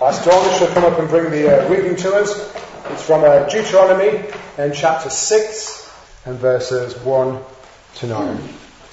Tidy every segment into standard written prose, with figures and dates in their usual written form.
Pastor Dawn shall come up and bring the reading to us. It's from Deuteronomy in chapter 6 and verses 1 to 9.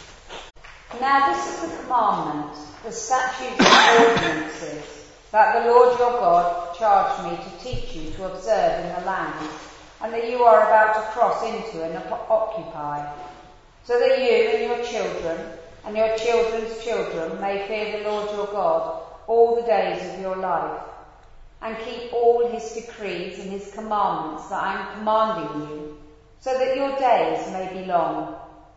Now this is the commandment, the statutes and ordinances, that the Lord your God charged me to teach you to observe in the land, and that you are about to cross into and occupy, so that you and your children and your children's children may fear the Lord your God all the days of your life, and keep all his decrees and his commandments that I am commanding you, so that your days may be long.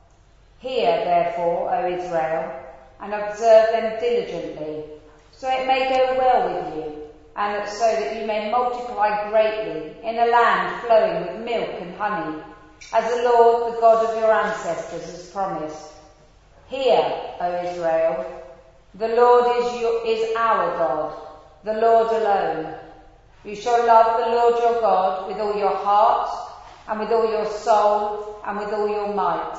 Hear, therefore, O Israel, and observe them diligently, so it may go well with you, and so that you may multiply greatly in a land flowing with milk and honey, as the Lord, the God of your ancestors, has promised. Hear, O Israel, the Lord is our God, the Lord alone. You shall love the Lord your God with all your heart, and with all your soul, and with all your might.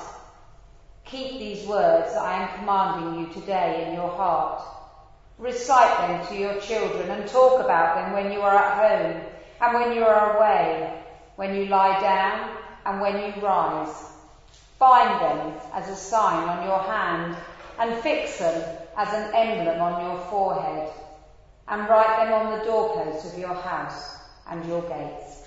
Keep these words that I am commanding you today in your heart. Recite them to your children, and talk about them when you are at home, and when you are away, when you lie down, and when you rise. Bind them as a sign on your hand, and fix them as an emblem on your forehead, and write them on the doorposts of your house and your gates.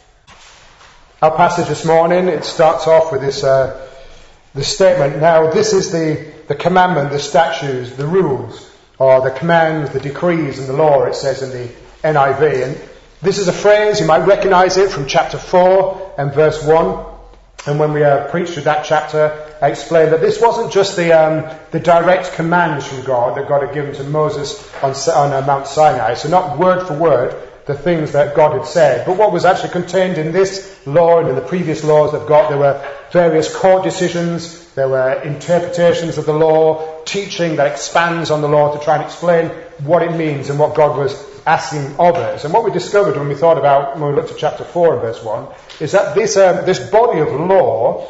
Our passage this morning, it starts off with this statement. Now this is the commandment, the statutes, the rules, or the commands, the decrees and the law, it says in the NIV. And this is a phrase, you might recognise it from chapter 4 and verse 1. And when we preached through that chapter, I explained that this wasn't just the direct commands from God that God had given to Moses on Mount Sinai. So not word for word the things that God had said, but what was actually contained in this law and in the previous laws of God. There were various court decisions, there were interpretations of the law, teaching that expands on the law to try and explain what it means and what God was asking of us. And what we discovered when we looked at chapter 4 and verse 1, is that this body of law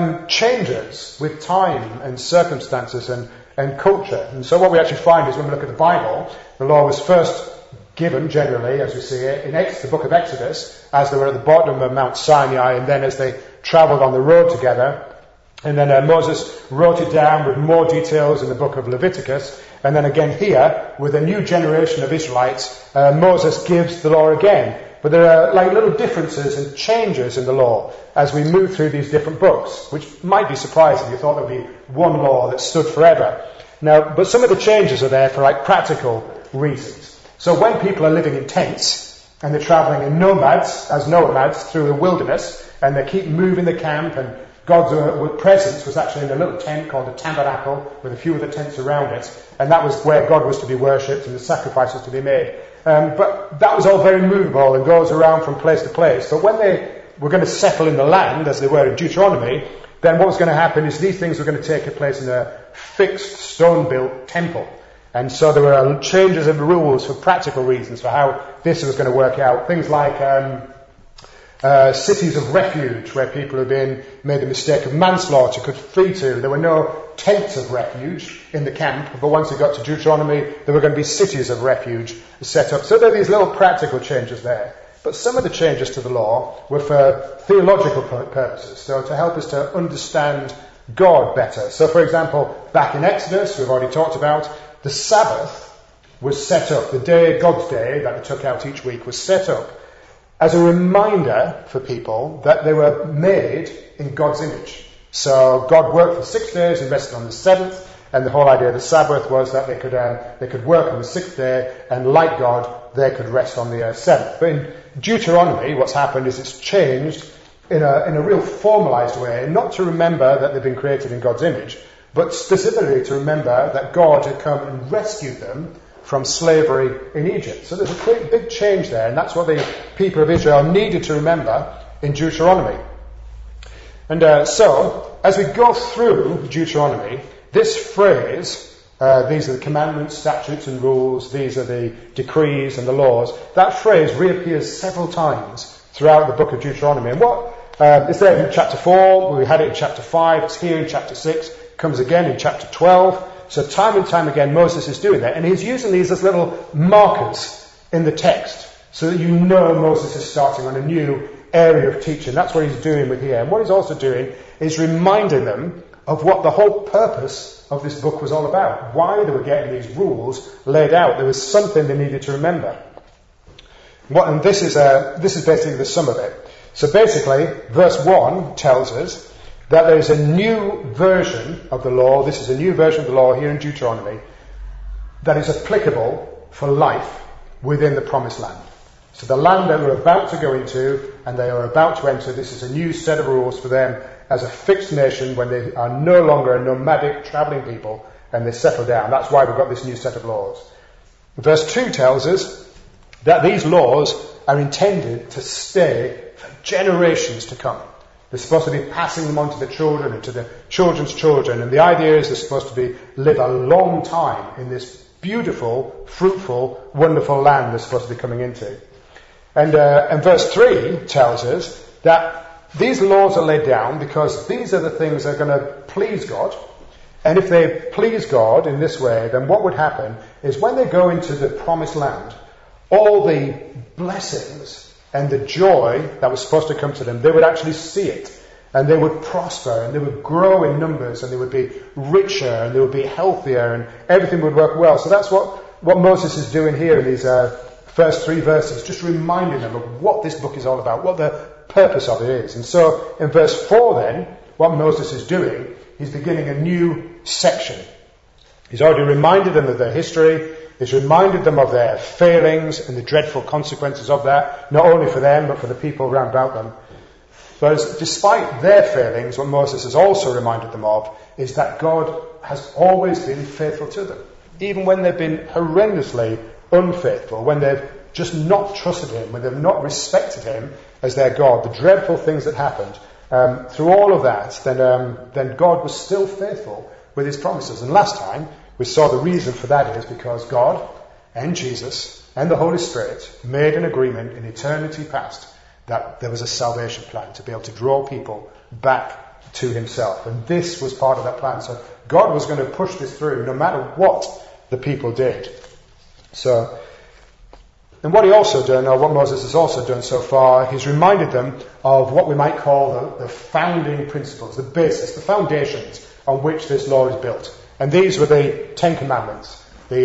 changes with time and circumstances and culture. And so what we actually find is when we look at the Bible, the law was first given generally, as we see it, in the book of Exodus, as they were at the bottom of Mount Sinai, and then as they travelled on the road together. And then Moses wrote it down with more details in the book of Leviticus. And then again here, with a new generation of Israelites, Moses gives the law again. But there are like little differences and changes in the law as we move through these different books, which might be surprising. You thought there would be one law that stood forever. Now, but some of the changes are there for like practical reasons. So when people are living in tents and they're travelling in nomads through the wilderness, and they keep moving the camp, and God's presence was actually in a little tent called a tabernacle with a few other tents around it, and that was where God was to be worshipped and the sacrifices to be made. But that was all very movable and goes around from place to place. So when they were going to settle in the land, as they were in Deuteronomy, then what was going to happen is these things were going to take place in a fixed stone-built temple. And so there were changes in the rules for practical reasons for how this was going to work out. Things like cities of refuge, where people had made the mistake of manslaughter could flee to. There were no tents of refuge in the camp, but once they got to Deuteronomy, there were going to be cities of refuge set up. So there are these little practical changes there. But some of the changes to the law were for theological purposes, so to help us to understand God better. So for example, back in Exodus, we've already talked about, the Sabbath was set up, the day, God's day, that they took out each week, was set up as a reminder for people that they were made in God's image. So God worked for 6 days and rested on the seventh, and the whole idea of the Sabbath was that they could work on the sixth day, and like God, they could rest on the seventh. But in Deuteronomy, what's happened is it's changed in a real formalized way, not to remember that they've been created in God's image, but specifically to remember that God had come and rescued them from slavery in Egypt. So there's a big change there, and that's what the people of Israel needed to remember in Deuteronomy. And so, as we go through Deuteronomy, this phrase, these are the commandments, statutes and rules, these are the decrees and the laws, that phrase reappears several times throughout the book of Deuteronomy. And what it's there in chapter 4, we had it in chapter 5, it's here in chapter 6, comes again in chapter 12. So time and time again Moses is doing that, and he's using these as little markers in the text so that you know Moses is starting on a new area of teaching. That's what he's doing with here. And what he's also doing is reminding them of what the whole purpose of this book was all about. Why they were getting these rules laid out. There was something they needed to remember. And this is basically the sum of it. So basically, verse 1 tells us that there is a new version of the law. This is a new version of the law here in Deuteronomy that is applicable for life within the promised land. So the land that we're about to go into and they are about to enter, this is a new set of rules for them as a fixed nation when they are no longer a nomadic travelling people and they settle down. That's why we've got this new set of laws. Verse 2 tells us that these laws are intended to stay for generations to come. They're supposed to be passing them on to the children and to the children's children. And the idea is they're supposed to live a long time in this beautiful, fruitful, wonderful land they're supposed to be coming into. And verse 3 tells us that these laws are laid down because these are the things that are going to please God. And if they please God in this way, then what would happen is when they go into the promised land, all the blessings and the joy that was supposed to come to them, they would actually see it. And they would prosper and they would grow in numbers and they would be richer and they would be healthier and everything would work well. So that's what Moses is doing here in these first 3 verses, just reminding them of what this book is all about, what the purpose of it is. And so in verse 4 then, what Moses is doing, he's beginning a new section. He's already reminded them of their history. He's reminded them of their failings and the dreadful consequences of that, not only for them, but for the people round about them. But despite their failings, what Moses has also reminded them of is that God has always been faithful to them. Even when they've been horrendously unfaithful, when they've just not trusted him, when they've not respected him as their God, the dreadful things that happened, through all of that, then God was still faithful with his promises. And last time, we saw the reason for that is because God and Jesus and the Holy Spirit made an agreement in eternity past that there was a salvation plan to be able to draw people back to himself. And this was part of that plan. So God was going to push this through no matter what the people did. So, and what he also done, or what Moses has also done so far, he's reminded them of what we might call the founding principles, the basis, the foundations on which this law is built. And these were the 10 Commandments,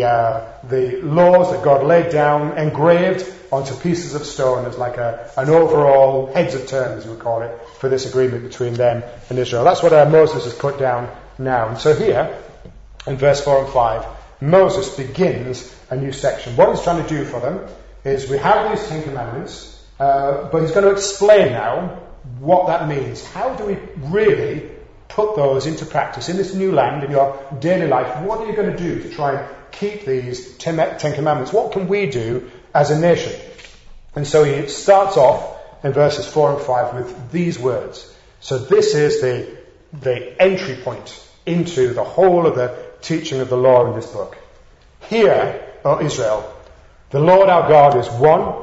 the laws that God laid down, engraved onto pieces of stone as like an overall heads of terms, you would call it, for this agreement between them and Israel. That's what Moses has put down now. And so here, in verse 4 and 5, Moses begins a new section. What he's trying to do for them is we have these 10 Commandments, but he's going to explain now what that means. How do we really put those into practice in this new land, in your daily life? What are you going to do to try and keep these 10 Commandments? What can we do as a nation? And so he starts off in verses 4 and 5 with these words. So this is the entry point into the whole of the teaching of the law in this book. Hear, O Israel, the Lord our God is one.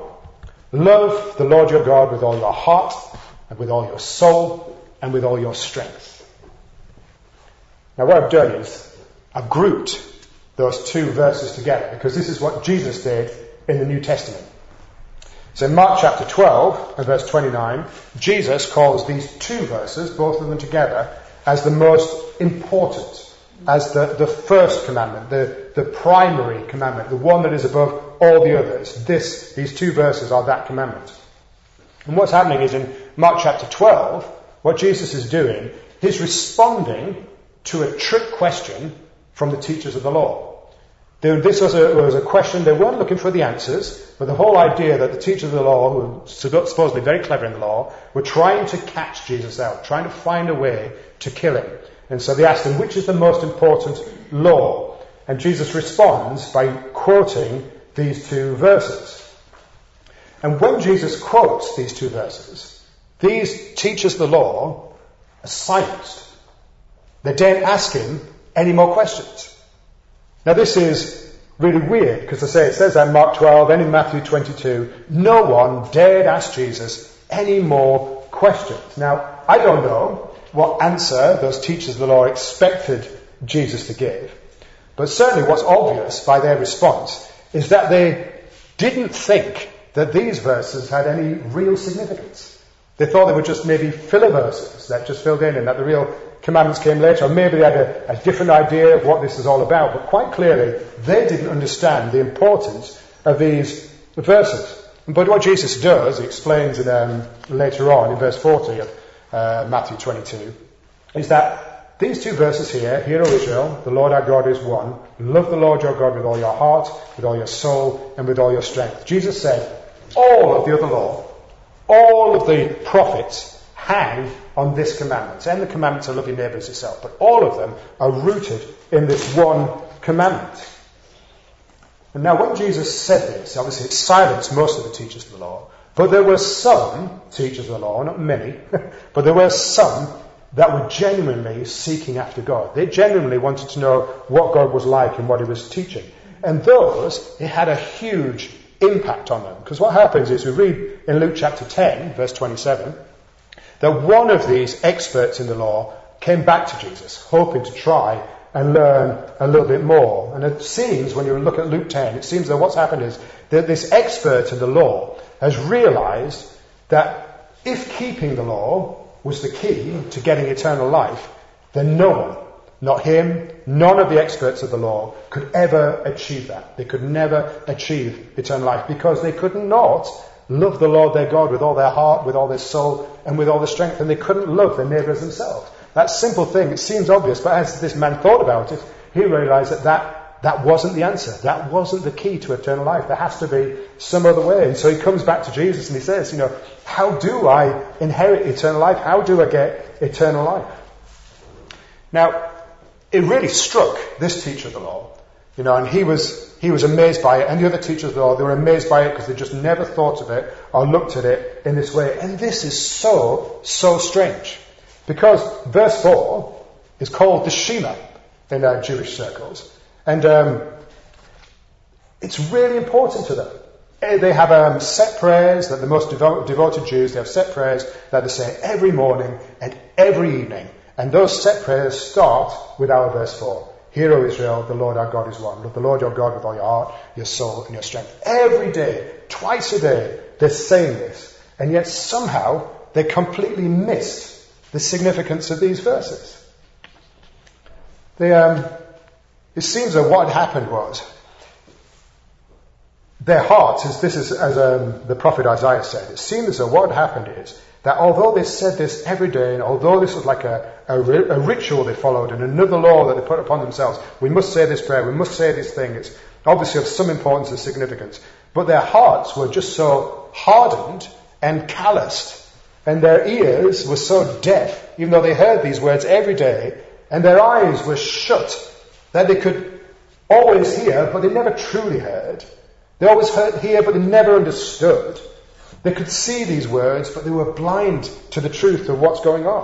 Love the Lord your God with all your heart and with all your soul and with all your strength. Now what I've done is I've grouped those 2 verses together because this is what Jesus did in the New Testament. So in Mark chapter 12 and verse 29, Jesus calls these 2 verses, both of them together, as the most important, as the first commandment, the primary commandment, the one that is above all the others. These 2 verses are that commandment. And what's happening is in Mark chapter 12, what Jesus is doing, he's responding to a trick question from the teachers of the law. This was a question, they weren't looking for the answers, but the whole idea that the teachers of the law, who were supposedly very clever in the law, were trying to catch Jesus out, trying to find a way to kill him. And so they asked him, which is the most important law? And Jesus responds by quoting these 2 verses. And when Jesus quotes these 2 verses, these teachers of the law are silenced. They don't ask him any more questions. Now this is really weird because it says that in Mark 12 and in Matthew 22, no one dared ask Jesus any more questions. Now I don't know what answer those teachers of the law expected Jesus to give, but certainly what's obvious by their response is that they didn't think that these verses had any real significance. They thought they were just maybe filler verses that just filled in and that the real commandments came later, or maybe they had a different idea of what this is all about. But quite clearly, they didn't understand the importance of these verses. But what Jesus does, he explains later on in verse 40 of Matthew 22, is that these two verses here, Hear, O Israel, the Lord our God is one. Love the Lord your God with all your heart, with all your soul, and with all your strength. Jesus said, all of the other law, all of the prophets hang on this commandment. And the commandment to love your neighbour as yourself. But all of them are rooted in this one commandment. And now when Jesus said this, obviously it silenced most of the teachers of the law. But there were some teachers of the law, not many, but there were some that were genuinely seeking after God. They genuinely wanted to know what God was like and what he was teaching. And those, it had a huge impact on them. Because what happens is, we read in Luke chapter 10, verse 27, that one of these experts in the law came back to Jesus, hoping to try and learn a little bit more. And it seems, when you look at Luke 10, it seems that what's happened is that this expert in the law has realized that if keeping the law was the key to getting eternal life, then no one, not him, none of the experts of the law could ever achieve that. They could never achieve eternal life because they could not love the Lord their God with all their heart, with all their soul, and with all their strength, and they couldn't love their neighbour as themselves. That simple thing, it seems obvious, but as this man thought about it, he realised that wasn't the answer. That wasn't the key to eternal life. There has to be some other way. And so he comes back to Jesus and he says, how do I inherit eternal life? How do I get eternal life? Now, it really struck this teacher of the law, and he was amazed by it, and the other teachers of the law, they were amazed by it because they just never thought of it or looked at it in this way. And this is so strange. Because verse 4 is called the Shema in Jewish circles. And it's really important to them. They have set prayers that the most devoted Jews, they have set prayers that they say every morning and every evening. And those set prayers start with our verse 4. Hear, O Israel, the Lord our God is one. Love the Lord your God with all your heart, your soul, and your strength. Every day, twice a day, they're saying this. And yet somehow they completely missed the significance of these verses. It seems that what happened was their hearts, as the prophet Isaiah said, it seems as though what happened is that although they said this every day, and although this was like a ritual they followed and another law that they put upon themselves, we must say this prayer, we must say this thing, it's obviously of some importance and significance, but their hearts were just so hardened and calloused, and their ears were so deaf, even though they heard these words every day, and their eyes were shut, that they could always hear, but they never truly heard. They always hear, but they never understood. They could see these words, but they were blind to the truth of what's going on.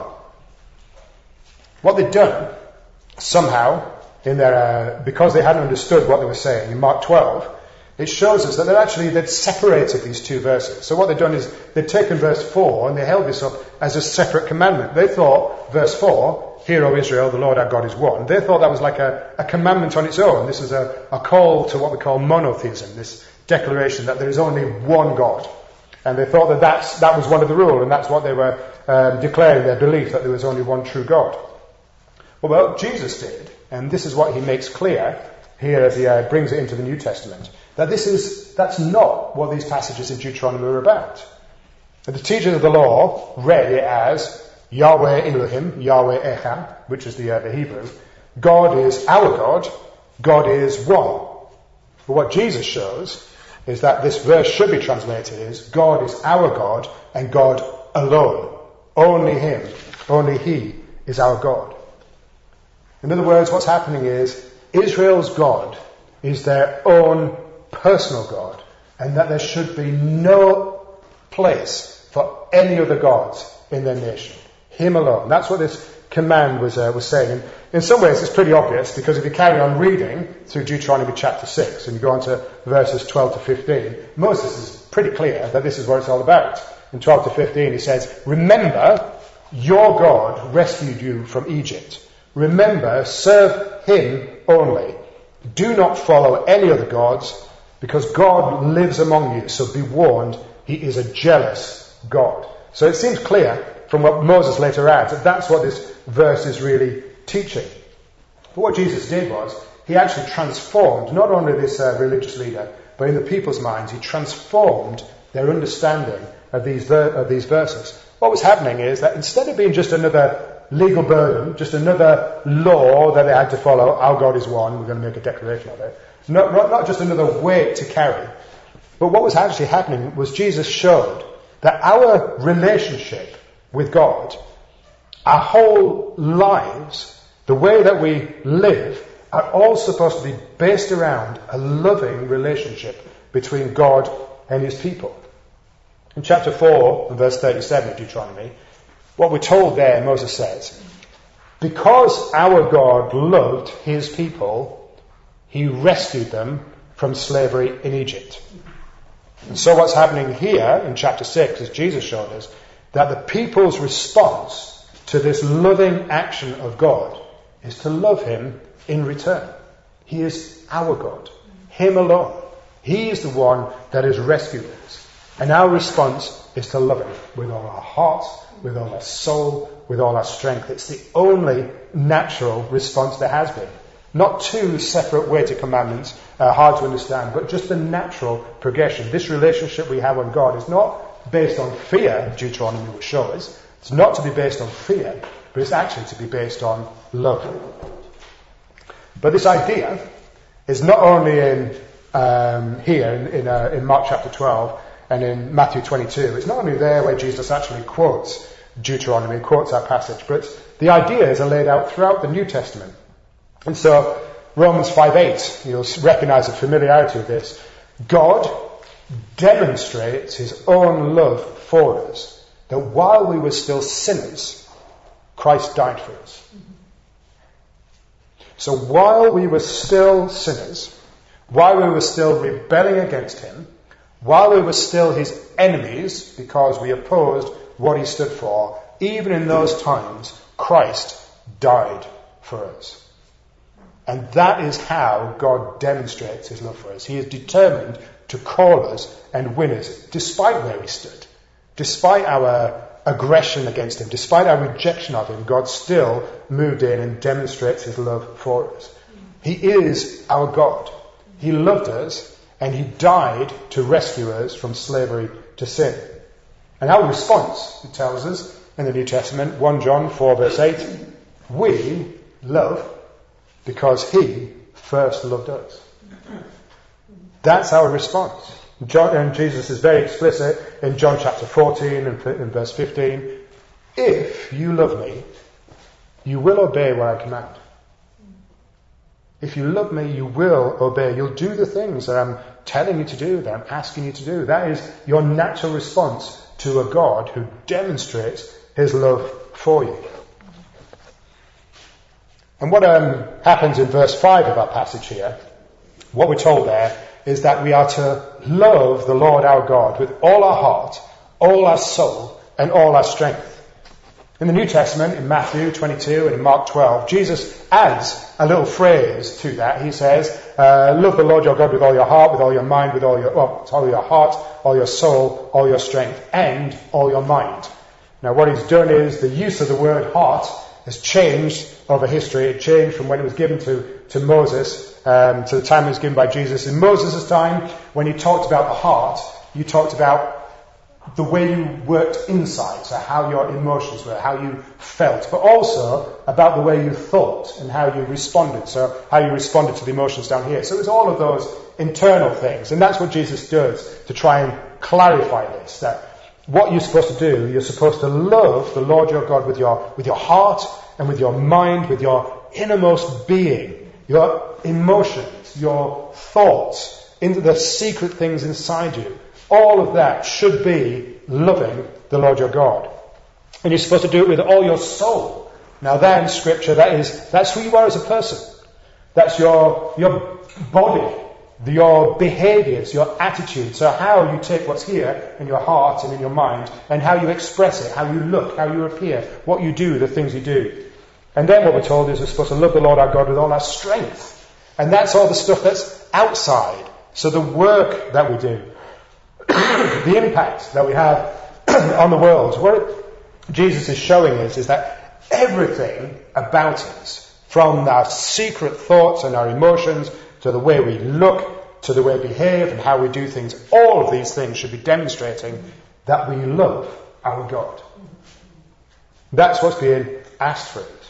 What they'd done, somehow, because they hadn't understood what they were saying, in Mark 12, it shows us that they'd separated these two verses. So what they'd done is they'd taken verse 4 and they held this up as a separate commandment. They thought verse 4, Hear, O Israel, the Lord our God is one. They thought that was like a commandment on its own. This is a call to what we call monotheism, this declaration that there is only one God. And they thought that was one of the rules, and that's what they were declaring, their belief that there was only one true God. Well, Jesus did, and this is what he makes clear here as he brings it into the New Testament, that that's not what these passages in Deuteronomy are about. The teachers of the law read it as Yahweh Elohim, Yahweh Echad, which is the Hebrew. God is our God, God is one. But what Jesus shows is that this verse should be translated as God is our God and God alone. Only him, only he is our God. In other words, what's happening is Israel's God is their own personal God, and that there should be no place for any other gods in their nation. Him alone. That's what this command was saying. And in some ways it's pretty obvious, because if you carry on reading through Deuteronomy chapter 6 and you go on to verses 12 to 15, Moses is pretty clear that this is what it's all about. In 12 to 15 he says, Remember, your God rescued you from Egypt. Remember, serve him only. Do not follow any other gods. because God lives among you. So be warned, he is a jealous God. So it seems clear from what Moses later adds that that's what this verse is really teaching. But what Jesus did was, he actually transformed not only this religious leader, but in the people's minds, he transformed their understanding of these verses. What was happening is that instead of being just another legal burden, just another law that they had to follow, our God is one, we're going to make a declaration of it, not just another weight to carry, but what was actually happening was Jesus showed that our relationship with God, our whole lives, the way that we live, are all supposed to be based around a loving relationship between God and his people. In chapter 4, verse 37 of Deuteronomy, what we're told there, Moses says, because our God loved his people, he rescued them from slavery in Egypt. And so what's happening here in chapter 6, as Jesus showed us, that the people's response to this loving action of God is to love him in return. He is our God, him alone. He is the one that has rescued us. And our response is to love him with all our heart, with all our soul, with all our strength. It's the only natural response there has been. Not two separate weighted commandments, hard to understand, but just the natural progression. This relationship we have with God is not based on fear, Deuteronomy will show us. It's not to be based on fear, but it's actually to be based on love. But this idea is not only in Mark chapter 12 and in Matthew 22. It's not only there where Jesus actually quotes Deuteronomy, quotes our passage, but the ideas are laid out throughout the New Testament. And so Romans 5:8, you'll recognize the familiarity of this. God demonstrates his own love for us, that while we were still sinners, Christ died for us. So while we were still sinners, while we were still rebelling against him, while we were still his enemies because we opposed what he stood for, even in those times, Christ died for us. And that is how God demonstrates his love for us. He is determined to call us and win us, despite where we stood, despite our aggression against him, despite our rejection of him. God still moved in and demonstrates his love for us. He is our God. He loved us and he died to rescue us from slavery to sin. And our response, it tells us in the New Testament, 1 John 4 verse 8, we love because he first loved us. That's our response. And Jesus is very explicit in John chapter 14 and in verse 15. If you love me, you will obey what I command. If you love me, you will obey. You'll do the things that I'm telling you to do, that I'm asking you to do. That is your natural response to a God who demonstrates his love for you. And what happens in verse 5 of our passage here, what we're told there, is that we are to love the Lord our God with all our heart, all our soul, and all our strength. In the New Testament, in Matthew 22 and in Mark 12, Jesus adds a little phrase to that. He says, love the Lord your God with all your heart, with all your mind, with all your heart, all your soul, all your strength, and all your mind. Now what he's done is the use of the word heart has changed over history. It changed from when it was given to Moses to the time it was given by Jesus. In Moses' time, when he talked about the heart, you talked about the way you worked inside, so how your emotions were, how you felt, but also about the way you thought and how you responded, so how you responded to the emotions down here. So it was all of those internal things, and that's what Jesus does to try and clarify this, that what you're supposed to do, you're supposed to love the Lord your God with your heart and with your mind, with your innermost being, your emotions, your thoughts, into the secret things inside you. All of that should be loving the Lord your God. And you're supposed to do it with all your soul. Now that in Scripture, that's who you are as a person. That's your body, your behaviours, your attitude. So how you take what's here in your heart and in your mind, and how you express it, how you look, how you appear, what you do, the things you do. And then what we're told is we're supposed to love the Lord our God with all our strength. And that's all the stuff that's outside. So the work that we do, the impact that we have on the world, what Jesus is showing us is that everything about us, from our secret thoughts and our emotions, to the way we look, to the way we behave and how we do things, all of these things should be demonstrating that we love our God. That's what's being asked for it.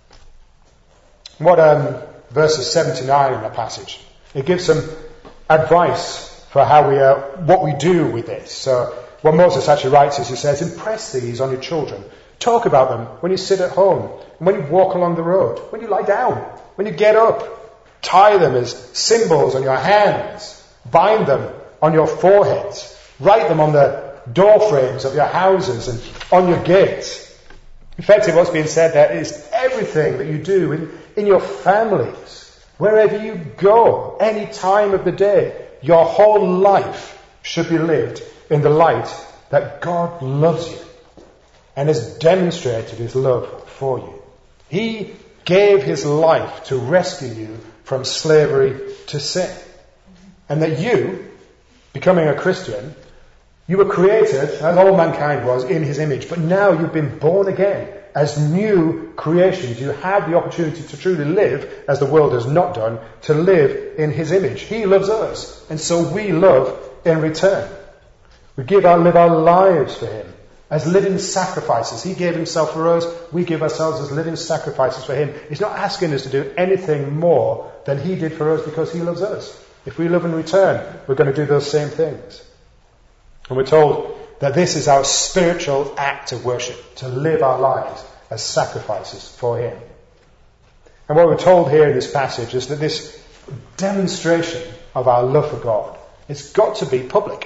What verses 7 to 9 in the passage, it gives some advice for how what we do with this. So what Moses actually writes is, he says, impress these on your children. Talk about them when you sit at home, when you walk along the road, when you lie down, when you get up. Tie them as symbols on your hands. Bind them on your foreheads. Write them on the door frames of your houses and on your gates. Effectively, what's being said there is everything that you do in your families, wherever you go, any time of the day, your whole life should be lived in the light that God loves you and has demonstrated his love for you. He gave his life to rescue you from slavery to sin. And that you, becoming a Christian, you were created, as all mankind was, in his image. But now you've been born again as new creations. You have the opportunity to truly live, as the world has not done, to live in his image. He loves us, and so we love in return. We live our lives for him as living sacrifices. He gave himself for us. We give ourselves as living sacrifices for him. He's not asking us to do anything more than he did for us because he loves us. If we love in return, we're going to do those same things. And we're told that this is our spiritual act of worship, to live our lives as sacrifices for him. And what we're told here in this passage is that this demonstration of our love for God, it's got to be public.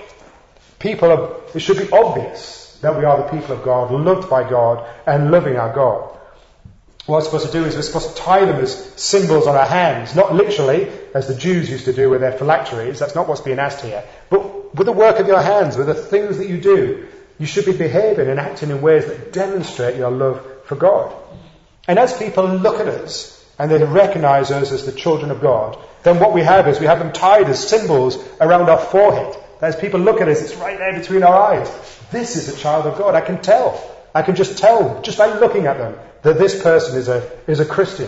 It should be obvious that we are the people of God, loved by God, and loving our God. What we're supposed to do is we're supposed to tie them as symbols on our hands, not literally, as the Jews used to do with their phylacteries. That's not what's being asked here. But with the work of your hands, with the things that you do, you should be behaving and acting in ways that demonstrate your love for God. And as people look at us, and they recognize us as the children of God, then what we have is we have them tied as symbols around our forehead. As people look at us, it's right there between our eyes. This is a child of God. I can tell. I can just tell, just by looking at them, that this person is a Christian.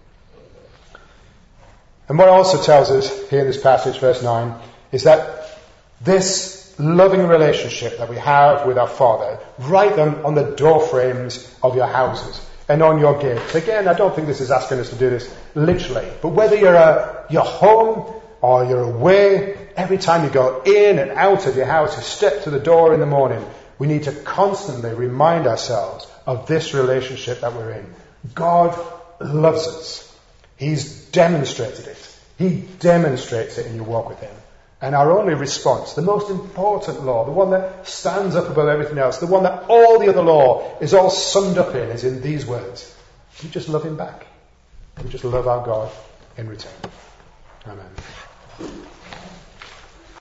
And what it also tells us here in this passage, verse 9, is that this loving relationship that we have with our Father, write them on the door frames of your houses and on your gates. Again, I don't think this is asking us to do this literally, but whether you're home or you're away, every time you go in and out of your house, you step to the door in the morning, we need to constantly remind ourselves of this relationship that we're in. God loves us. He's demonstrated it. He demonstrates it in your walk with him. And our only response, the most important law, the one that stands up above everything else, the one that all the other law is all summed up in, is in these words. We just love him back. We just love our God in return. Amen.